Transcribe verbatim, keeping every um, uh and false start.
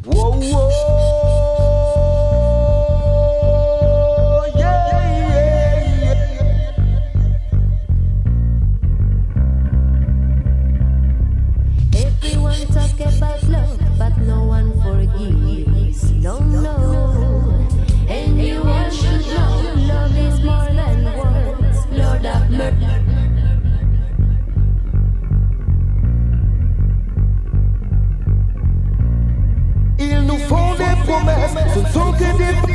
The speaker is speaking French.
Whoa, whoa, yeah, yeah, yeah. Everyone talk about love, but no one forgives. No, no. And you all should know, love is more than words. Lord of mercy. Ils nous font des promesses, ce ne sont que des